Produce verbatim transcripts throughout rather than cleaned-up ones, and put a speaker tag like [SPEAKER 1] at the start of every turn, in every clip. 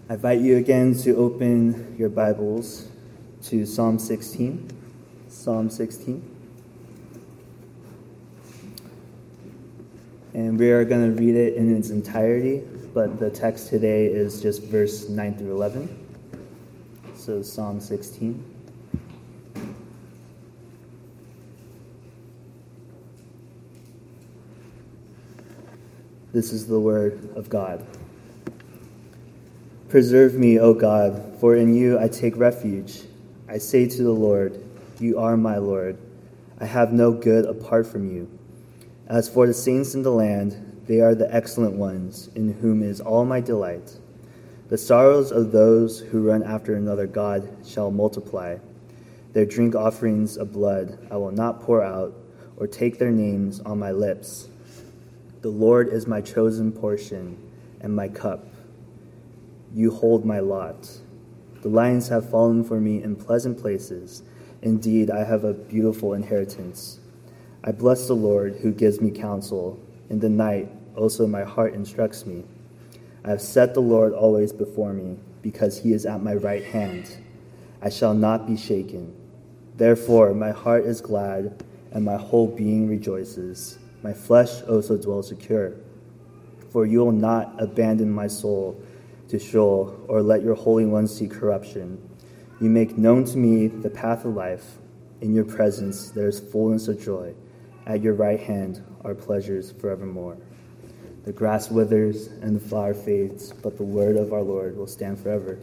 [SPEAKER 1] I invite you again to open your Bibles to Psalm sixteen. Psalm sixteen. And we are going to read it in its entirety, but the text today is just verse nine through eleven. So Psalm sixteen. This is the word of God. Preserve me, O God, for in you I take refuge. I say to the Lord, you are my Lord. I have no good apart from you. As for the saints in the land, they are the excellent ones, in whom is all my delight. The sorrows of those who run after another God shall multiply. Their drink offerings of blood I will not pour out, or take their names on my lips. The Lord is my chosen portion and my cup. You hold my lot. The lions have fallen for me in pleasant places. Indeed, I have a beautiful inheritance. I bless the Lord who gives me counsel. In the night, also my heart instructs me. I have set the Lord always before me, because he is at my right hand. I shall not be shaken. Therefore, my heart is glad, and my whole being rejoices. My flesh also dwells secure. For you will not abandon my soul to Sheol, or let your Holy One see corruption. You make known to me the path of life. In your presence there is fullness of joy. At your right hand are pleasures forevermore. The grass withers and the flower fades, but the word of our Lord will stand forever.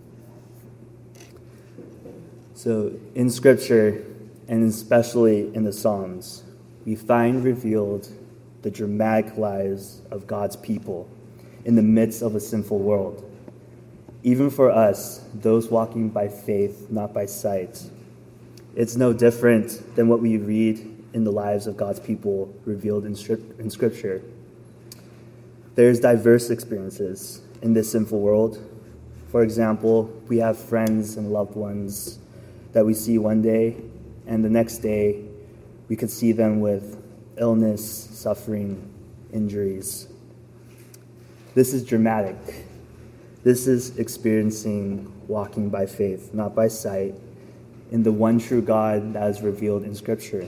[SPEAKER 1] So in Scripture, and especially in the Psalms, we find revealed the dramatic lives of God's people in the midst of a sinful world. Even for us, those walking by faith, not by sight, it's no different than what we read in the lives of God's people revealed in Scripture. There's diverse experiences in this sinful world. For example, we have friends and loved ones that we see one day, and the next day we could see them with illness, suffering, injuries. This is dramatic. This is experiencing walking by faith, not by sight, in the one true God that is revealed in Scripture.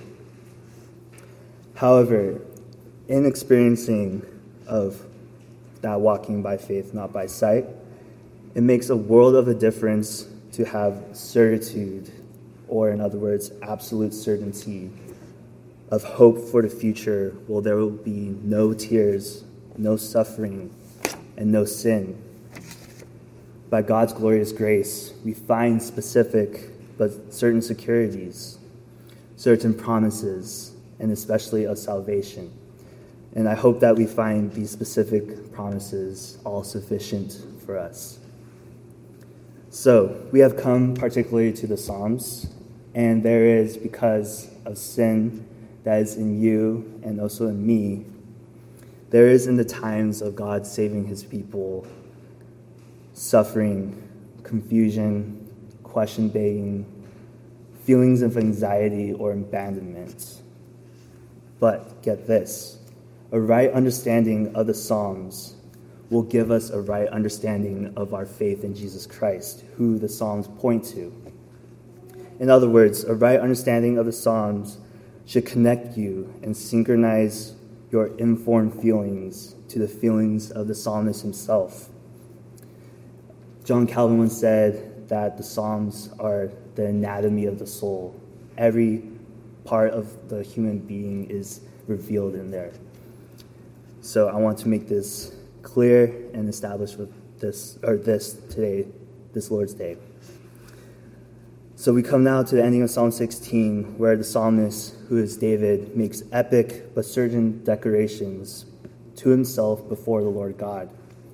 [SPEAKER 1] However, in experiencing of that walking by faith, not by sight, it makes a world of a difference to have certitude, or in other words, absolute certainty of hope for the future, where there will be no tears, no suffering, and no sin. By God's glorious grace, we find specific but certain securities, certain promises, and especially of salvation. And I hope that we find these specific promises all sufficient for us. So, we have come particularly to the Psalms, and there is, because of sin that is in you and also in me, there is in the times of God saving his people, suffering, confusion, question-begging, feelings of anxiety or abandonment. But get this, a right understanding of the Psalms will give us a right understanding of our faith in Jesus Christ, who the Psalms point to. In other words, a right understanding of the Psalms should connect you and synchronize your informed feelings to the feelings of the psalmist himself. John Calvin once said that the Psalms are the anatomy of the soul. Every part of the human being is revealed in there. So I want to make this clear and established with this or this today, this Lord's Day. So we come now to the ending of Psalm sixteen, where the psalmist, who is David, makes epic but certain declarations to himself before the Lord God.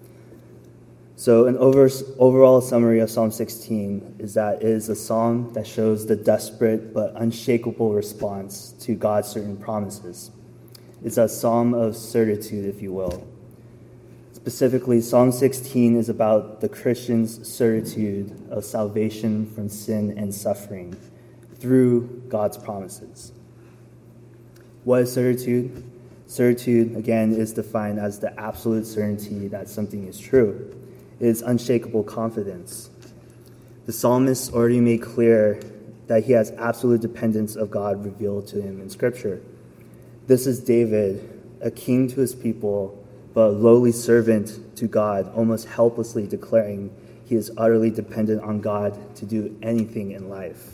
[SPEAKER 1] So an over, overall summary of Psalm sixteen is that it is a psalm that shows the desperate but unshakable response to God's certain promises. It's a psalm of certitude, if you will. Specifically, Psalm sixteen is about the Christian's certitude of salvation from sin and suffering through God's promises. What is certitude? Certitude, again, is defined as the absolute certainty that something is true. is unshakable confidence. The psalmist already made clear that he has absolute dependence of God revealed to him in Scripture. This is David, a king to his people, but a lowly servant to God, almost helplessly declaring he is utterly dependent on God to do anything in life.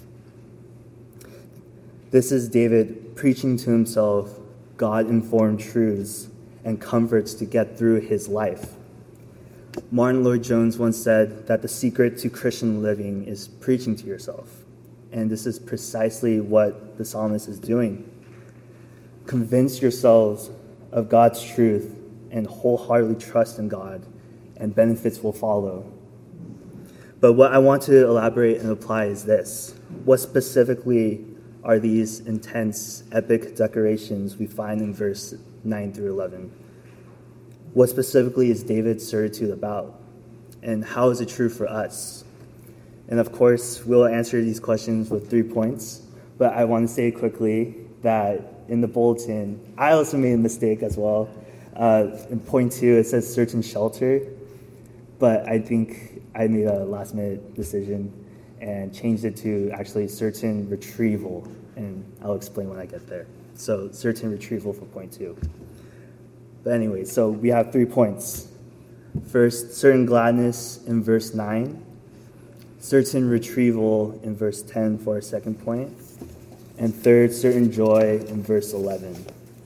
[SPEAKER 1] This is David preaching to himself God-informed truths and comforts to get through his life. Martin Lloyd-Jones once said that the secret to Christian living is preaching to yourself. And this is precisely what the psalmist is doing. Convince yourselves of God's truth and wholeheartedly trust in God, and benefits will follow. But what I want to elaborate and apply is this. What specifically are these intense, epic declarations we find in verse nine through eleven? What specifically is David's certitude about? And how is it true for us? And of course, we'll answer these questions with three points. But I want to say quickly that in the bulletin, I also made a mistake as well. Uh, in point two, it says certain shelter. But I think I made a last-minute decision and changed it to actually certain retrieval. And I'll explain when I get there. So certain retrieval for point two. But anyway, so we have three points. First, certain gladness in verse nine. Certain retrieval in verse ten for our second point. And third, certain joy in verse eleven.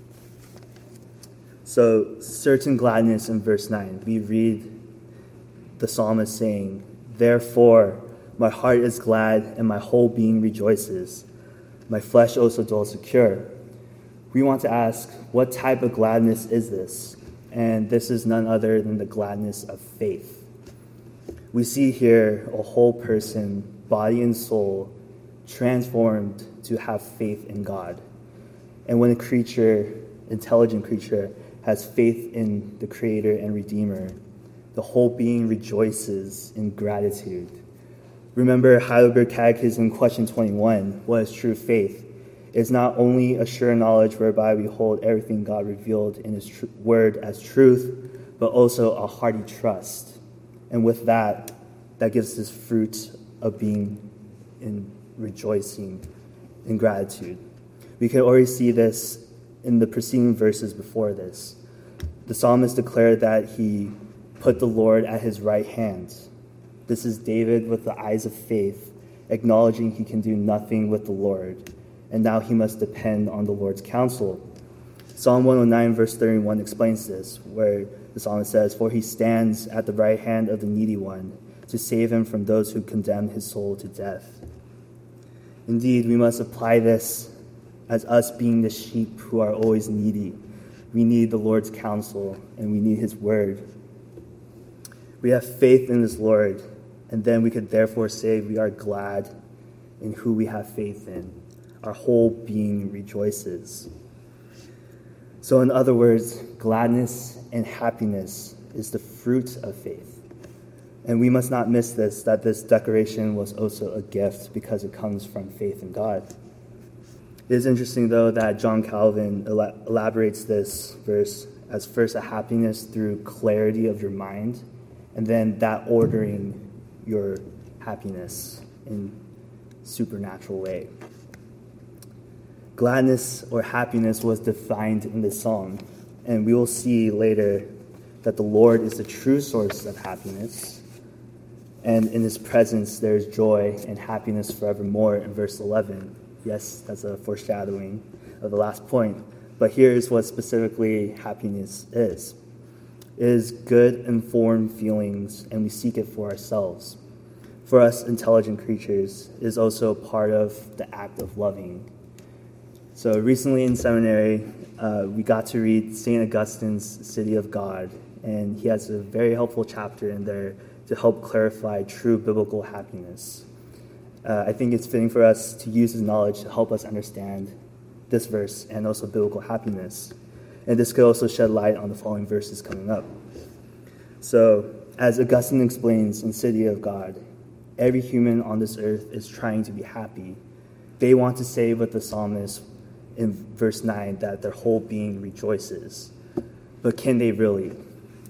[SPEAKER 1] So, certain gladness in verse nine. We read the psalmist saying, "Therefore, my heart is glad and my whole being rejoices. My flesh also dwells secure." We want to ask, what type of gladness is this? And this is none other than the gladness of faith. We see here a whole person, body and soul, transformed to have faith in God. And when a creature, intelligent creature, has faith in the Creator and Redeemer, the whole being rejoices in gratitude. Remember Heidelberg Catechism question twenty-one, what is true faith? It is not only a sure knowledge whereby we hold everything God revealed in his tr- word as truth, but also a hearty trust. And with that, that gives this fruit of being in rejoicing in gratitude. We can already see this in the preceding verses before this. The psalmist declared that he put the Lord at his right hand. This is David with the eyes of faith, acknowledging he can do nothing with the Lord, and now he must depend on the Lord's counsel. Psalm one oh nine verse thirty-one explains this, where the psalmist says, "For he stands at the right hand of the needy one, to save him from those who condemn his soul to death." Indeed, we must apply this as us being the sheep who are always needy. We need the Lord's counsel, and we need his word. We have faith in this Lord, and then we could therefore say we are glad in who we have faith in. Our whole being rejoices. So in other words, gladness and happiness is the fruit of faith. And we must not miss this, that this declaration was also a gift because it comes from faith in God. It is interesting, though, that John Calvin elaborates this verse as first a happiness through clarity of your mind, and then that ordering your happiness in supernatural way. Gladness or happiness was defined in this psalm, and we will see later that the Lord is the true source of happiness, and in his presence there is joy and happiness forevermore in verse eleven. Yes, that's a foreshadowing of the last point, but here's what specifically happiness is. It is good, informed feelings, and we seek it for ourselves. For us intelligent creatures, it is also part of the act of loving. So recently in seminary, uh, we got to read Saint Augustine's City of God, and he has a very helpful chapter in there to help clarify true biblical happiness. Uh, I think it's fitting for us to use his knowledge to help us understand this verse and also biblical happiness. And this could also shed light on the following verses coming up. So, as Augustine explains in City of God, every human on this earth is trying to be happy. They want to say with the psalmist in verse nine that their whole being rejoices. But can they really?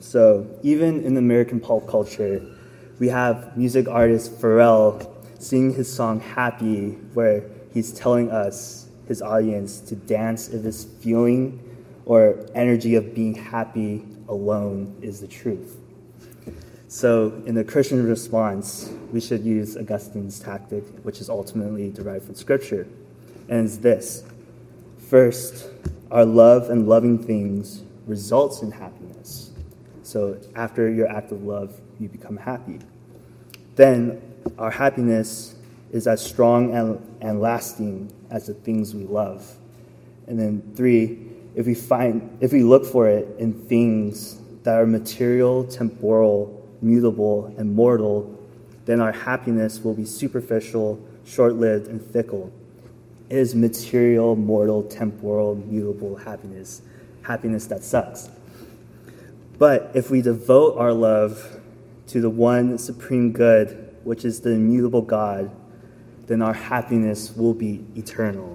[SPEAKER 1] So even in American pop culture, we have music artist Pharrell singing his song Happy, where he's telling us, his audience, to dance if this feeling or energy of being happy alone is the truth. So in the Christian response, we should use Augustine's tactic, which is ultimately derived from Scripture. And it's this. First, our love and loving things results in happiness. So after your act of love, you become happy. Then our happiness is as strong and, and lasting as the things we love. And then three, if we find, if we look for it in things that are material, temporal, mutable, and mortal, then our happiness will be superficial, short-lived, and fickle. It is material, mortal, temporal, mutable happiness, happiness that sucks. But if we devote our love to the one supreme good, which is the immutable God, then our happiness will be eternal.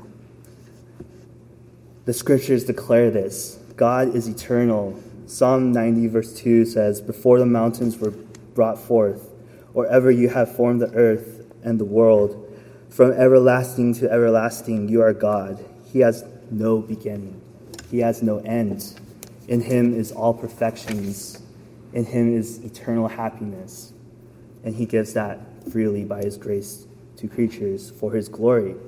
[SPEAKER 1] The scriptures declare this. God is eternal. Psalm ninety verse two says, "Before the mountains were brought forth, or ever you have formed the earth and the world, from everlasting to everlasting you are God. He has no beginning. He has no end. In him is all perfections. In him is eternal happiness. And he gives that freely by his grace to creatures for his glory."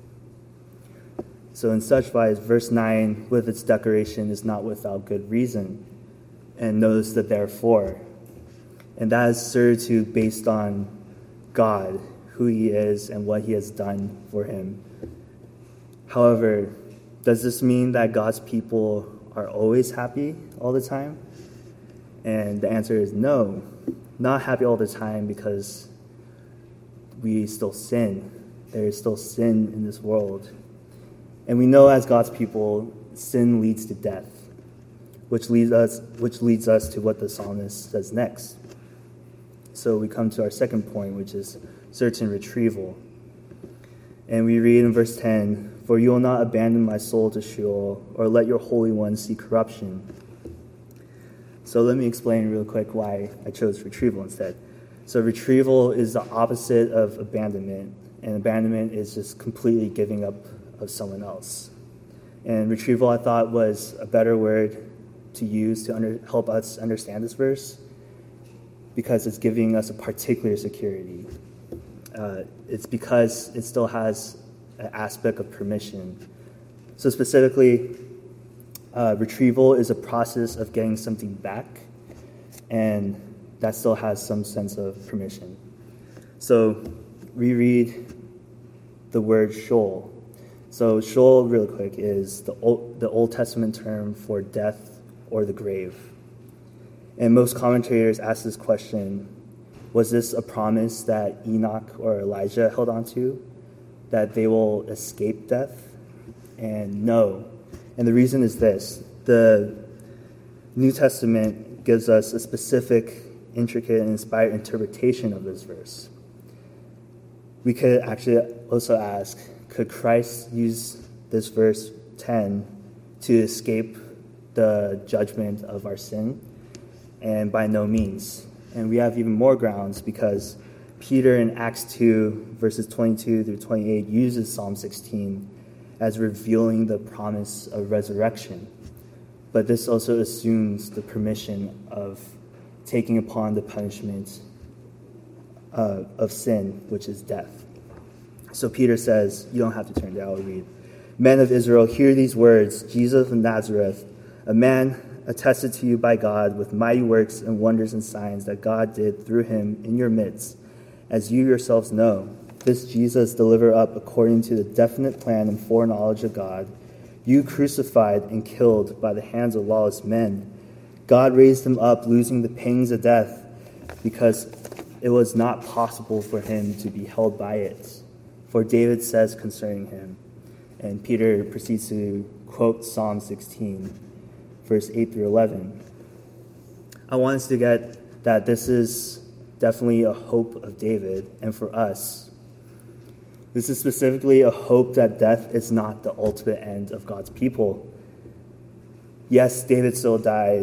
[SPEAKER 1] So in such wise, verse nine, with its declaration, is not without good reason. And notice the therefore. And that is certitude based on God, who he is, and what he has done for him. However, does this mean that God's people are always happy all the time? And the answer is no, not happy all the time, because we still sin. There is still sin in this world. And we know as God's people, sin leads to death, which leads us, which leads us to what the psalmist says next. So we come to our second point, which is certain retrieval. And we read in verse ten, "For you will not abandon my soul to Sheol, or let your Holy One see corruption." So let me explain real quick why I chose retrieval instead. So retrieval is the opposite of abandonment, and abandonment is just completely giving up of someone else. And retrieval, I thought, was a better word to use to under, help us understand this verse, because it's giving us a particular security. Uh, it's because it still has an aspect of permission. So specifically, uh, retrieval is a process of getting something back, and that still has some sense of permission. So we read the word Sheol. So Sheol, real quick, is the Old, the Old Testament term for death or the grave. And most commentators ask this question, was this a promise that Enoch or Elijah held on to, that they will escape death? And no. And the reason is this. The New Testament gives us a specific, intricate, and inspired interpretation of this verse. We could actually also ask, could Christ use this verse ten to escape the judgment of our sin? And by no means. And we have even more grounds, because Peter in Acts two, verses twenty-two through twenty-eight, uses Psalm sixteen as revealing the promise of resurrection. But this also assumes the permission of taking upon the punishment uh, of sin, which is death. So Peter says, you don't have to turn there, I'll read. "Men of Israel, hear these words. Jesus of Nazareth, a man attested to you by God with mighty works and wonders and signs that God did through him in your midst, as you yourselves know. This Jesus delivered up according to the definite plan and foreknowledge of God, you crucified and killed by the hands of lawless men. God raised him up, losing the pangs of death, because it was not possible for him to be held by it. For David says concerning him," and Peter proceeds to quote Psalm sixteen, verse eight through eleven. I want us to get that this is definitely a hope of David, and for us. This is specifically a hope that death is not the ultimate end of God's people. Yes, David still died,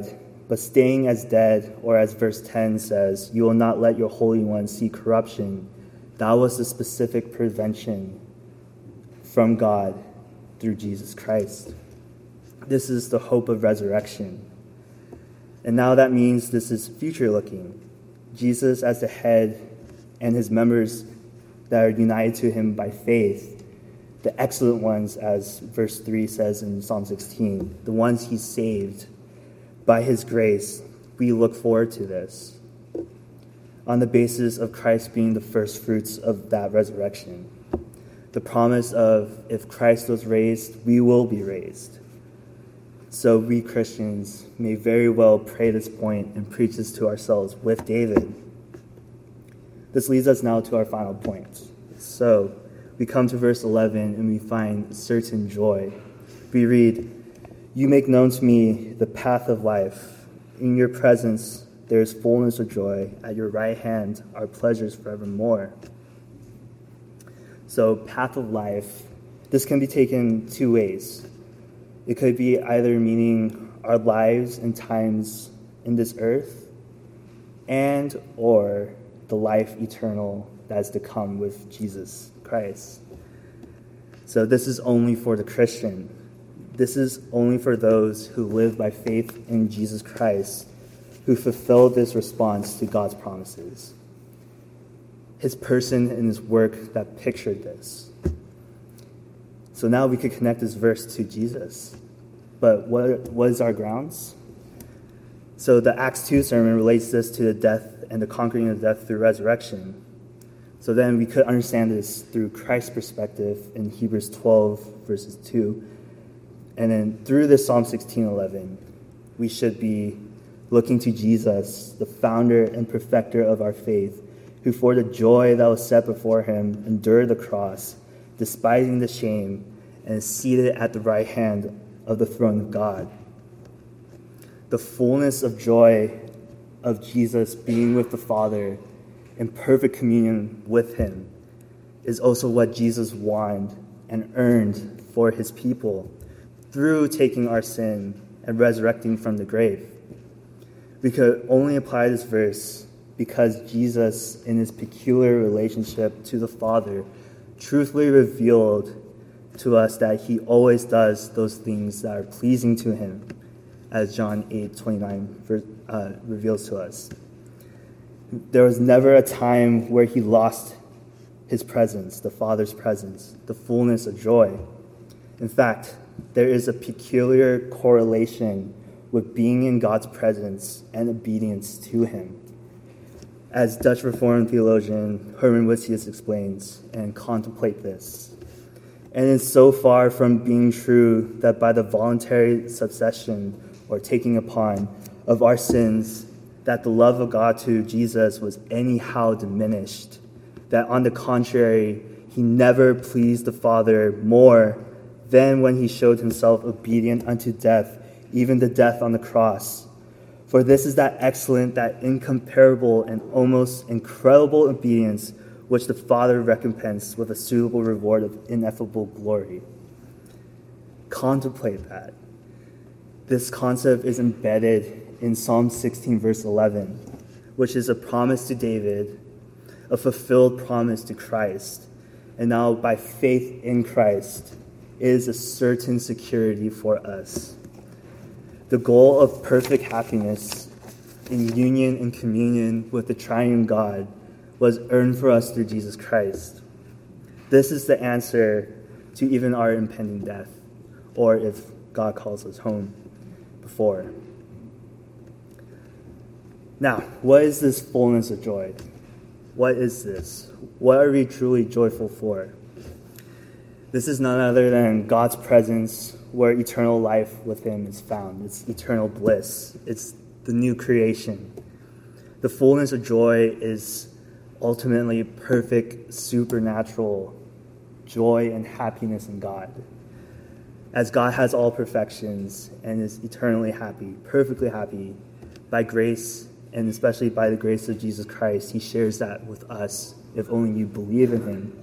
[SPEAKER 1] but staying as dead, or as verse ten says, you will not let your Holy One see corruption. That was the specific prevention from God through Jesus Christ. This is the hope of resurrection. And now that means this is future-looking. Jesus as the head and his members that are united to him by faith, the excellent ones, as verse three says in Psalm sixteen, the ones he saved by his grace, we look forward to this on the basis of Christ being the first fruits of that resurrection. The promise of if Christ was raised, we will be raised. So we Christians may very well pray this point and preach this to ourselves with David. This leads us now to our final point. So we come to verse eleven and we find certain joy. We read, you make known to me the path of life. In your presence there is fullness of joy. At your right hand are pleasures forevermore. So path of life, this can be taken two ways. It could be either meaning our lives and times in this earth, and or the life eternal that is to come with Jesus Christ. So this is only for the Christian. This is only for those who live by faith in Jesus Christ, who fulfill this response to God's promises. His person and his work that pictured this. So now we could connect this verse to Jesus. But what, what is our grounds? So the Acts two sermon relates this to the death and the conquering of death through resurrection. So then we could understand this through Christ's perspective in Hebrews twelve, verses two. And then through this Psalm sixteen eleven, we should be looking to Jesus, the founder and perfecter of our faith, who for the joy that was set before him endured the cross, despising the shame, and is seated at the right hand of the throne of God. The fullness of joy of Jesus being with the Father in perfect communion with him is also what Jesus won and earned for his people through taking our sin and resurrecting from the grave. We could only apply this verse because Jesus, in his peculiar relationship to the Father, truthfully revealed to us that he always does those things that are pleasing to him, as John eight twenty-nine uh, reveals to us. There was never a time where he lost his presence, the Father's presence, the fullness of joy. In fact, there is a peculiar correlation with being in God's presence and obedience to him. As Dutch Reformed theologian Herman Witsius explains, and contemplate this. And it's so far from being true that by the voluntary subsession or taking upon of our sins, that the love of God to Jesus was anyhow diminished, that on the contrary, he never pleased the Father more than when he showed himself obedient unto death, even the death on the cross. For this is that excellent, that incomparable, and almost incredible obedience which the Father recompensed with a suitable reward of ineffable glory. Contemplate that. This concept is embedded in Psalm sixteen, verse eleven, which is a promise to David, a fulfilled promise to Christ, and now by faith in Christ is a certain security for us. The goal of perfect happiness in union and communion with the triune God was earned for us through Jesus Christ. This is the answer to even our impending death, or if God calls us home before. Now, what is this fullness of joy? What is this? What are we truly joyful for? This is none other than God's presence where eternal life with him is found. It's eternal bliss. It's the new creation. The fullness of joy is ultimately perfect, supernatural joy and happiness in God. As God has all perfections and is eternally happy, perfectly happy, by grace, and especially by the grace of Jesus Christ, he shares that with us if only you believe in him.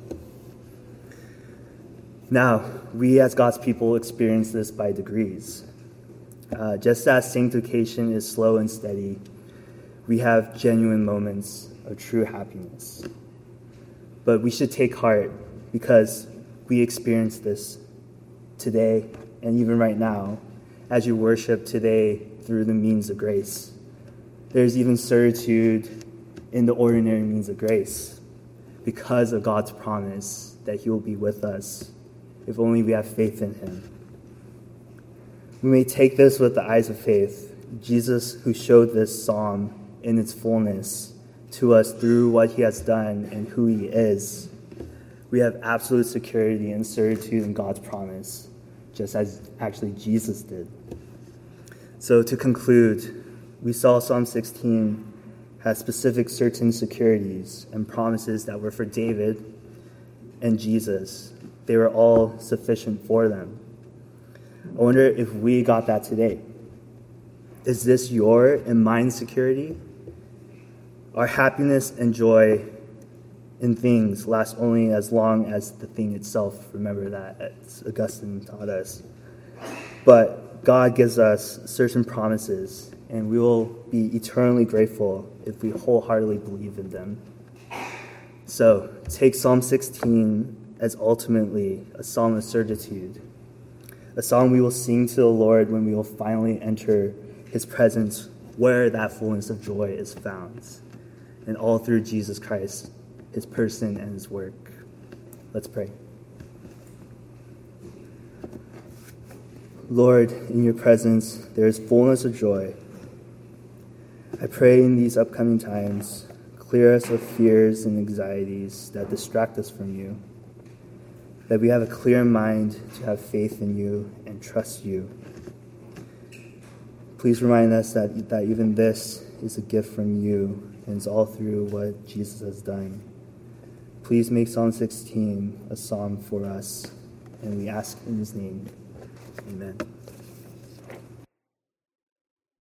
[SPEAKER 1] Now, we as God's people experience this by degrees. Uh, just as sanctification is slow and steady, we have genuine moments of true happiness. But we should take heart because we experience this today and even right now as you worship today through the means of grace. There's even certitude in the ordinary means of grace because of God's promise that he will be with us if only we have faith in him. We may take this with the eyes of faith. Jesus, who showed this psalm in its fullness to us through what he has done and who he is, we have absolute security and certitude in God's promise, just as actually Jesus did. So to conclude, we saw Psalm sixteen has specific certain securities and promises that were for David and Jesus. They were all sufficient for them. I wonder if we got that today. Is this your and mine security? Our happiness and joy in things last only as long as the thing itself. Remember that, as Augustine taught us. But God gives us certain promises, and we will be eternally grateful if we wholeheartedly believe in them. So take Psalm sixteen as ultimately a psalm of certitude, a song we will sing to the Lord when we will finally enter his presence, where that fullness of joy is found, and all through Jesus Christ, his person and his work. Let's pray. Lord, in your presence there is fullness of joy. I pray in these upcoming times, clear us of fears and anxieties that distract us from you, that we have a clear mind to have faith in you and trust you. Please remind us that, that even this is a gift from you, and it's all through what Jesus has done. Please make Psalm sixteen a psalm for us, and we ask in his name. Amen.